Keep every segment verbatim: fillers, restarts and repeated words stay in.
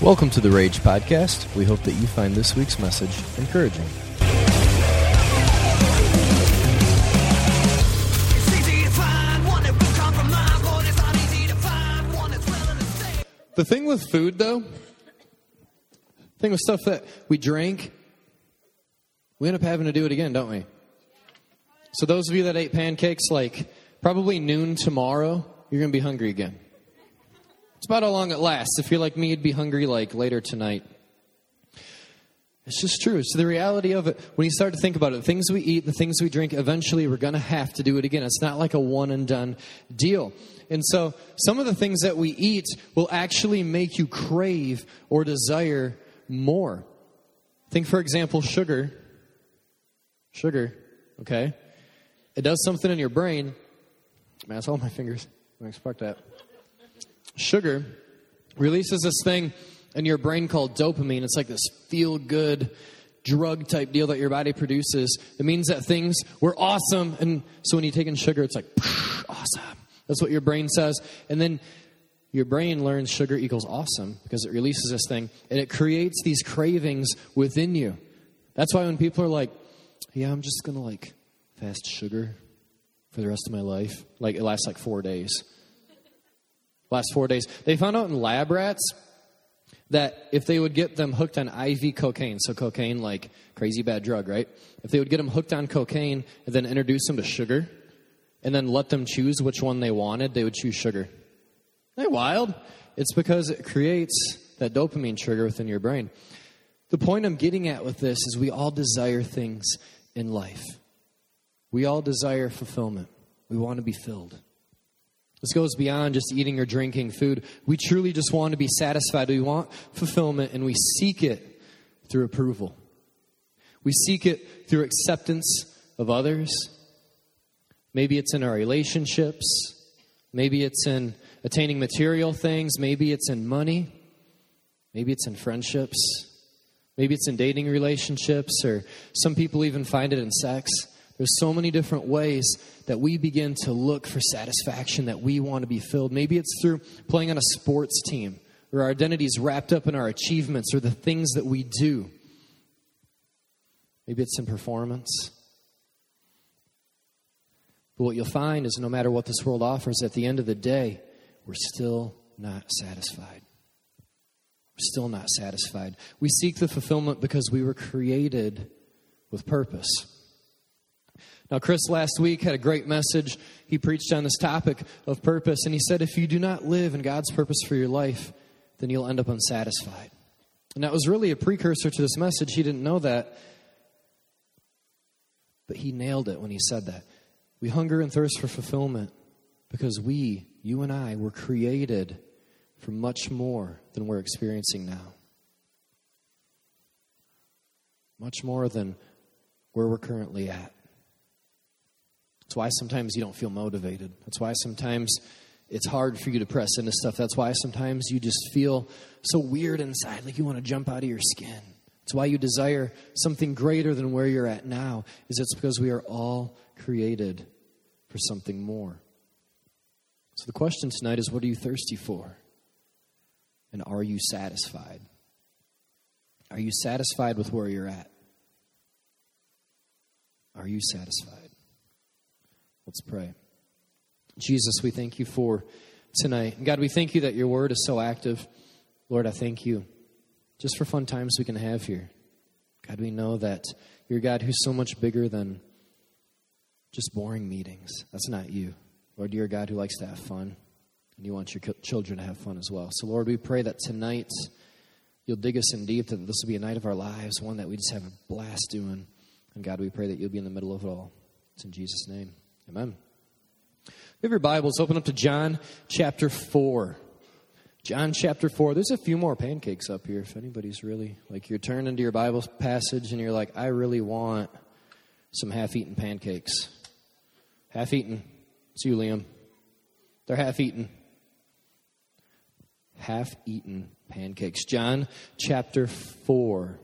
Welcome to the Rage Podcast. We hope that you find this week's message encouraging. The thing with food, though, the thing with stuff that we drink, we end up having to do it again, don't we? So those of you that ate pancakes, like, probably noon tomorrow, you're going to be hungry again. It's about how long it lasts. If you're like me, you'd be hungry, like, later tonight. It's just true. It's the reality of it. When you start to think about it, the things we eat, the things we drink, eventually we're going to have to do it again. It's not like a one-and-done deal. And so some of the things that we eat will actually make you crave or desire more. Think, for example, sugar. Sugar, okay? It does something in your brain. Man, that's all my fingers. I didn't expect that. Sugar releases this thing in your brain called dopamine. It's like this feel-good drug type deal that your body produces. It means that things were awesome. And so when you take in sugar, it's like, awesome. That's what your brain says. And then your brain learns sugar equals awesome because it releases this thing. And it creates these cravings within you. That's why when people are like, yeah, I'm just going to like fast sugar for the rest of my life. Like it lasts like four days. Last four days. They found out in lab rats that if they would get them hooked on I V cocaine, so cocaine, like crazy bad drug, right? If they would get them hooked on cocaine and then introduce them to sugar and then let them choose which one they wanted, they would choose sugar. Isn't that wild? It's because it creates that dopamine trigger within your brain. The point I'm getting at with this is we all desire things in life. We all desire fulfillment. We want to be filled. This goes beyond just eating or drinking food. We truly just want to be satisfied. We want fulfillment, and we seek it through approval. We seek it through acceptance of others. Maybe it's in our relationships. Maybe it's in attaining material things. Maybe it's in money. Maybe it's in friendships. Maybe it's in dating relationships, or some people even find it in sex. There's so many different ways that we begin to look for satisfaction, that we want to be filled. Maybe it's through playing on a sports team, or our identity is wrapped up in our achievements or the things that we do. Maybe it's in performance. But what you'll find is no matter what this world offers, at the end of the day, we're still not satisfied. We're still not satisfied. We seek the fulfillment because we were created with purpose. Now, Chris last week had a great message. He preached on this topic of purpose, and he said if you do not live in God's purpose for your life, then you'll end up unsatisfied. And that was really a precursor to this message. He didn't know that, but he nailed it when he said that. We hunger and thirst for fulfillment because we, you and I, were created for much more than we're experiencing now. Much more than where we're currently at. That's why sometimes you don't feel motivated. That's why sometimes it's hard for you to press into stuff. That's why sometimes you just feel so weird inside, like you want to jump out of your skin. That's why you desire something greater than where you're at now, is it's because we are all created for something more. So the question tonight is, what are you thirsty for? And are you satisfied? Are you satisfied with where you're at? Are you satisfied? Let's pray. Jesus, we thank you for tonight. God, we thank you that your word is so active. Lord, I thank you just for fun times we can have here. God, we know that you're a God who's so much bigger than just boring meetings. That's not you. Lord, you're a God who likes to have fun, and you want your children to have fun as well. So, Lord, we pray that tonight you'll dig us in deep, that this will be a night of our lives, one that we just have a blast doing. And God, we pray that you'll be in the middle of it all. It's in Jesus' name. Amen. If you have your Bibles, open up to John chapter four. John chapter four. There's a few more pancakes up here if anybody's really, like you're turning to your Bible passage and you're like, I really want some half-eaten pancakes. Half-eaten. It's you, Liam. They're half-eaten. Half-eaten pancakes. John chapter four.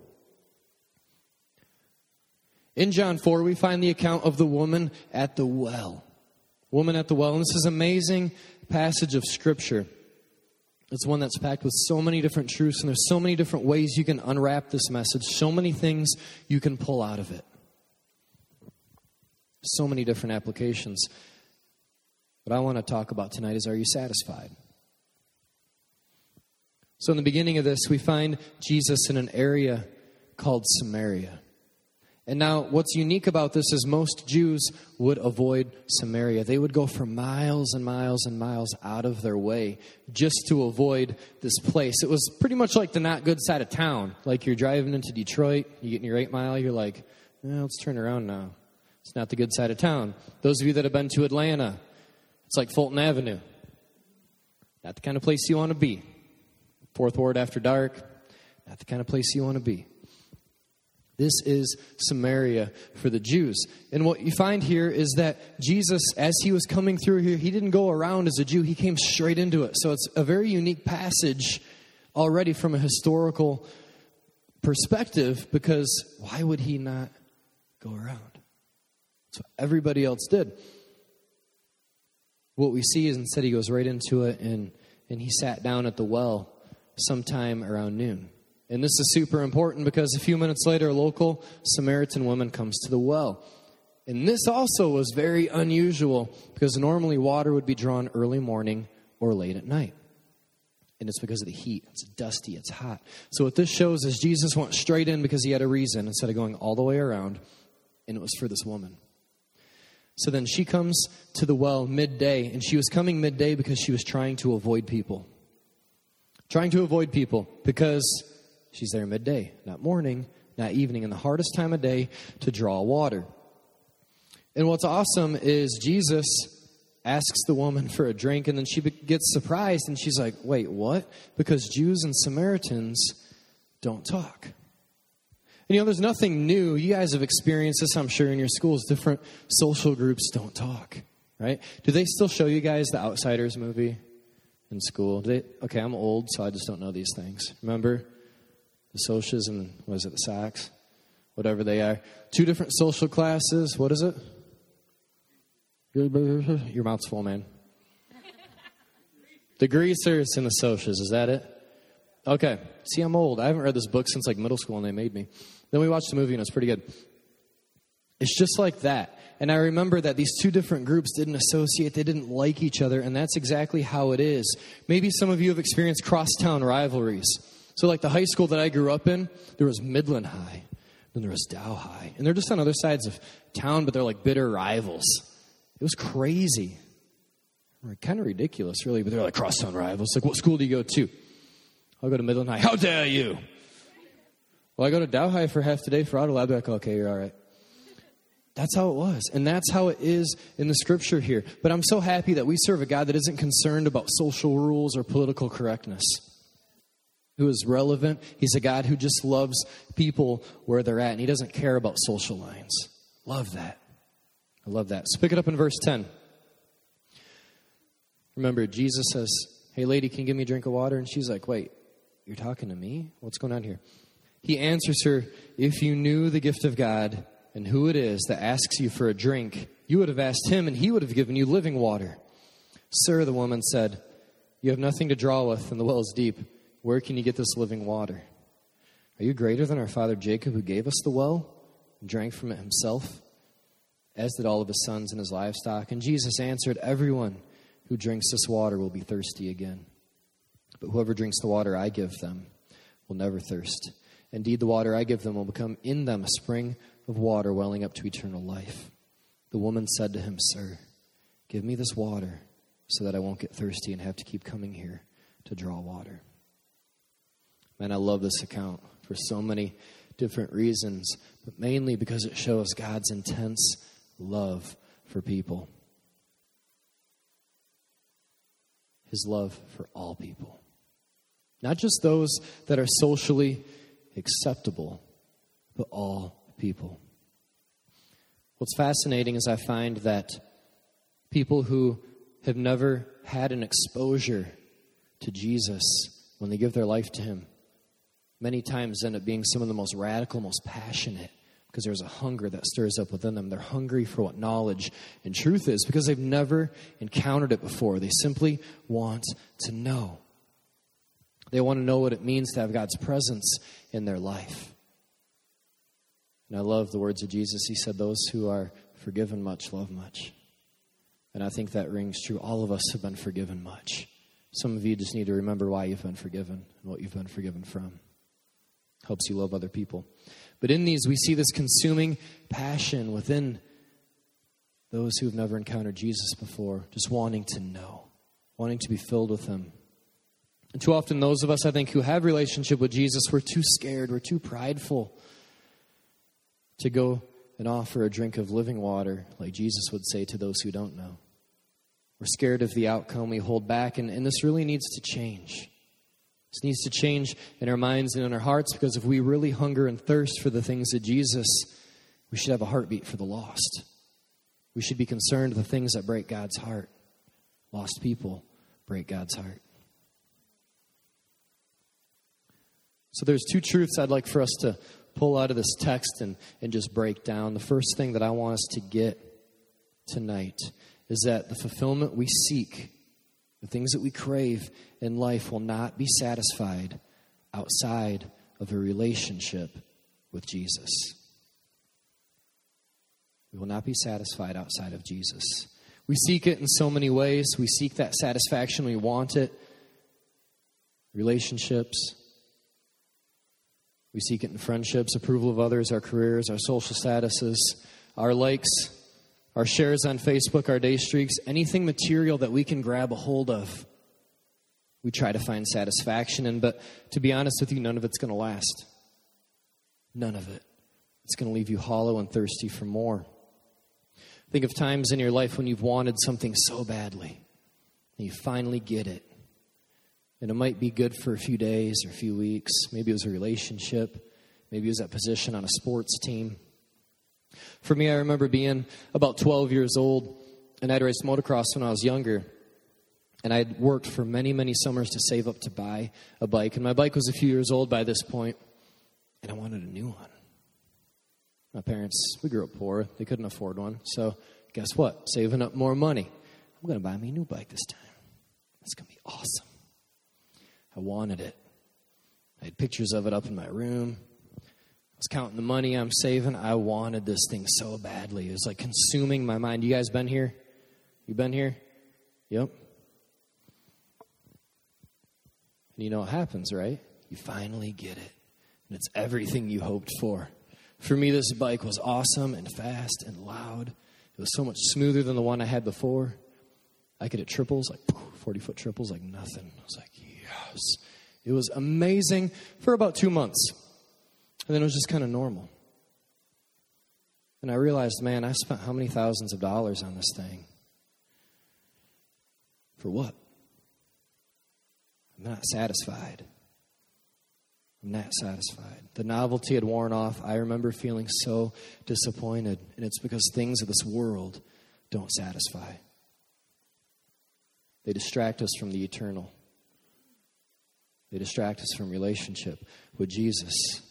In John four, we find the account of the woman at the well. Woman at the well. And this is an amazing passage of Scripture. It's one that's packed with so many different truths, and there's so many different ways you can unwrap this message, so many things you can pull out of it. So many different applications. What I want to talk about tonight is, are you satisfied? So in the beginning of this, we find Jesus in an area called Samaria. And now what's unique about this is most Jews would avoid Samaria. They would go for miles and miles and miles out of their way just to avoid this place. It was pretty much like the not good side of town. Like you're driving into Detroit, you get in your eight mile, you're like, eh, let's turn around now. It's not the good side of town. Those of you that have been to Atlanta, it's like Fulton Avenue. Not the kind of place you want to be. Fourth Ward after dark, not the kind of place you want to be. This is Samaria for the Jews. And what you find here is that Jesus, as he was coming through here, he didn't go around as a Jew. He came straight into it. So it's a very unique passage already from a historical perspective, because why would he not go around? That's what everybody else did. What we see is instead he goes right into it, and, and he sat down at the well sometime around noon. And this is super important because a few minutes later, a local Samaritan woman comes to the well. And this also was very unusual because normally water would be drawn early morning or late at night. And it's because of the heat. It's dusty. It's hot. So what this shows is Jesus went straight in because he had a reason instead of going all the way around. And it was for this woman. So then she comes to the well midday. And she was coming midday because she was trying to avoid people. Trying to avoid people because she's there midday, not morning, not evening, and the hardest time of day to draw water. And what's awesome is Jesus asks the woman for a drink, and then she gets surprised, and she's like, wait, what? Because Jews and Samaritans don't talk. And you know, there's nothing new. You guys have experienced this, I'm sure, in your schools. Different social groups don't talk, right? Do they still show you guys the Outsiders movie in school? Do they? Okay, I'm old, so I just don't know these things. Remember? The socias and, what is it, the Sox? Whatever they are. Two different social classes. What is it? Your mouth's full, man. The greasers and the socias. Is that it? Okay. See, I'm old. I haven't read this book since like middle school and they made me. Then we watched the movie and it's pretty good. It's just like that. And I remember that these two different groups didn't associate. They didn't like each other. And that's exactly how it is. Maybe some of you have experienced crosstown rivalries. So like the high school that I grew up in, there was Midland High, then there was Dow High. And they're just on other sides of town, but they're like bitter rivals. It was crazy. Kind of ridiculous, really, but they're like crosstown rivals. Like, what school do you go to? I'll go to Midland High. How dare you? Well, I go to Dow High for half the day for auto lab. They're like, okay, you're all right. That's how it was. And that's how it is in the scripture here. But I'm so happy that we serve a God that isn't concerned about social rules or political correctness. Who is relevant. He's a God who just loves people where they're at, and he doesn't care about social lines. Love that. I love that. So pick it up in verse ten. Remember, Jesus says, hey, lady, can you give me a drink of water? And she's like, wait, you're talking to me? What's going on here? He answers her, if you knew the gift of God and who it is that asks you for a drink, you would have asked him, and he would have given you living water. Sir, the woman said, you have nothing to draw with, and the well is deep. Where can you get this living water? Are you greater than our father Jacob, who gave us the well and drank from it himself, as did all of his sons and his livestock? And Jesus answered, everyone who drinks this water will be thirsty again. But whoever drinks the water I give them will never thirst. Indeed, the water I give them will become in them a spring of water welling up to eternal life. The woman said to him, Sir, give me this water so that I won't get thirsty and have to keep coming here to draw water. Man, I love this account for so many different reasons, but mainly because it shows God's intense love for people. His love for all people. Not just those that are socially acceptable, but all people. What's fascinating is I find that people who have never had an exposure to Jesus, when they give their life to him, many times end up being some of the most radical, most passionate, because there's a hunger that stirs up within them. They're hungry for what knowledge and truth is because they've never encountered it before. They simply want to know. They want to know what it means to have God's presence in their life. And I love the words of Jesus. He said, those who are forgiven much love much. And I think that rings true. All of us have been forgiven much. Some of you just need to remember why you've been forgiven and what you've been forgiven from. Helps you love other people. But in these, we see this consuming passion within those who have never encountered Jesus before, just wanting to know, wanting to be filled with him. And too often, those of us, I think, who have relationship with Jesus, we're too scared, we're too prideful to go and offer a drink of living water, like Jesus would say to those who don't know. We're scared of the outcome. We hold back, and, and this really needs to change. This needs to change in our minds and in our hearts, because if we really hunger and thirst for the things of Jesus, we should have a heartbeat for the lost. We should be concerned with the things that break God's heart. Lost people break God's heart. So there's two truths I'd like for us to pull out of this text and, and just break down. The first thing that I want us to get tonight is that the fulfillment we seek, the things that we crave in life, will not be satisfied outside of a relationship with Jesus. We will not be satisfied outside of Jesus. We seek it in so many ways. We seek that satisfaction. We want it. Relationships. We seek it in friendships, approval of others, our careers, our social statuses, our likes, our shares on Facebook, our day streaks, anything material that we can grab a hold of. We try to find satisfaction in, but to be honest with you, none of it's going to last. None of it. It's going to leave you hollow and thirsty for more. Think of times in your life when you've wanted something so badly, and you finally get it. And it might be good for a few days or a few weeks. Maybe it was a relationship. Maybe it was that position on a sports team. For me, I remember being about twelve years old, and I'd raced motocross when I was younger. And I'd worked for many, many summers to save up to buy a bike. And my bike was a few years old by this point, and I wanted a new one. My parents, we grew up poor. They couldn't afford one. So guess what? Saving up more money. I'm going to buy me a new bike this time. It's going to be awesome. I wanted it. I had pictures of it up in my room. I was counting the money I'm saving. I wanted this thing so badly. It was like consuming my mind. You guys been here? You been here? Yep. And you know what happens, right? You finally get it. And it's everything you hoped for. For me, this bike was awesome and fast and loud. It was so much smoother than the one I had before. I could hit triples, like forty-foot triples, like nothing. I was like, yes. It was amazing for about two months. And then it was just kind of normal. And I realized, man, I spent how many thousands of dollars on this thing? For what? I'm not satisfied. I'm not satisfied. The novelty had worn off. I remember feeling so disappointed. And it's because things of this world don't satisfy. They distract us from the eternal. They distract us from relationship with Jesus.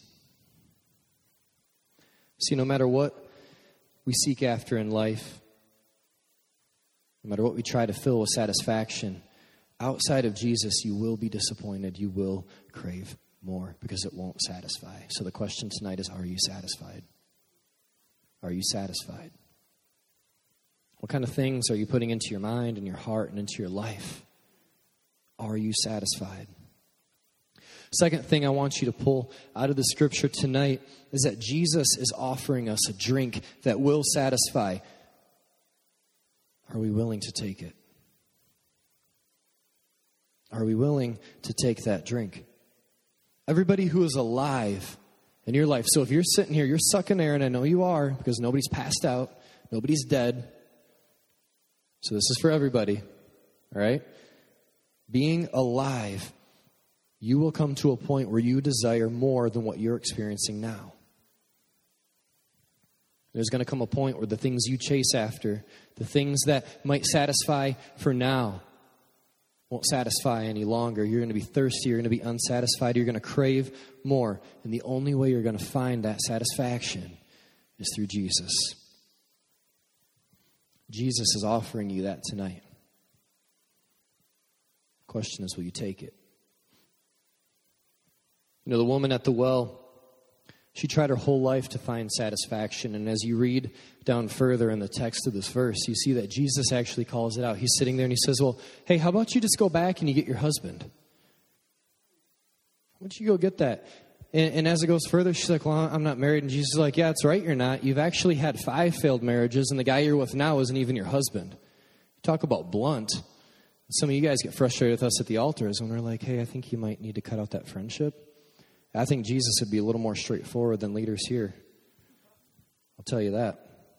See, no matter what we seek after in life, no matter what we try to fill with satisfaction, outside of Jesus, you will be disappointed. You will crave more because it won't satisfy. So the question tonight is, are you satisfied? Are you satisfied? What kind of things are you putting into your mind and your heart and into your life? Are you satisfied? Second thing I want you to pull out of the scripture tonight is that Jesus is offering us a drink that will satisfy. Are we willing to take it? Are we willing to take that drink? Everybody who is alive in your life. So if you're sitting here, you're sucking air, and I know you are because nobody's passed out. Nobody's dead. So this is for everybody. All right? Being alive, you will come to a point where you desire more than what you're experiencing now. There's going to come a point where the things you chase after, the things that might satisfy for now, won't satisfy any longer. You're going to be thirsty. You're going to be unsatisfied. You're going to crave more. And the only way you're going to find that satisfaction is through Jesus. Jesus is offering you that tonight. The question is, will you take it? You know, the woman at the well, she tried her whole life to find satisfaction. And as you read down further in the text of this verse, you see that Jesus actually calls it out. He's sitting there and he says, well, hey, how about you just go back and you get your husband? Why don't you go get that? And, and as it goes further, she's like, well, I'm not married. And Jesus is like, yeah, that's right, you're not. You've actually had five failed marriages, and the guy you're with now isn't even your husband. Talk about blunt. Some of you guys get frustrated with us at the altars when we're like, hey, I think you might need to cut out that friendship. I think Jesus would be a little more straightforward than leaders here. I'll tell you that.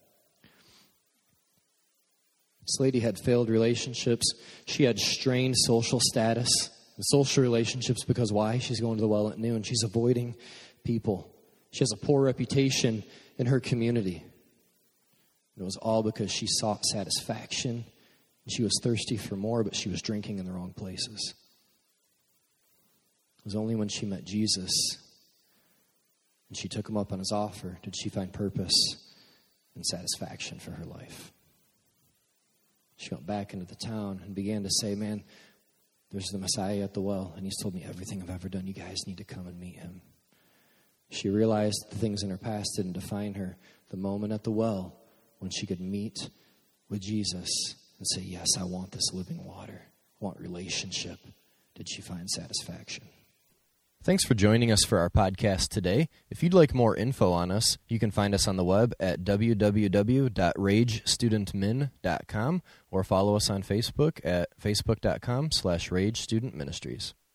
This lady had failed relationships. She had strained social status and social relationships because why? She's going to the well at noon. She's avoiding people. She has a poor reputation in her community. And it was all because she sought satisfaction. And she was thirsty for more, but she was drinking in the wrong places. It was only when she met Jesus and she took him up on his offer did she find purpose and satisfaction for her life. She went back into the town and began to say, man, there's the Messiah at the well, and he's told me everything I've ever done. You guys need to come and meet him. She realized the things in her past didn't define her. The moment at the well when she could meet with Jesus and say, yes, I want this living water. I want relationship. Did she find satisfaction? Thanks for joining us for our podcast today. If you'd like more info on us, you can find us on the web at w w w dot rage student min dot com or follow us on Facebook at facebook dot com slash rage student ministries.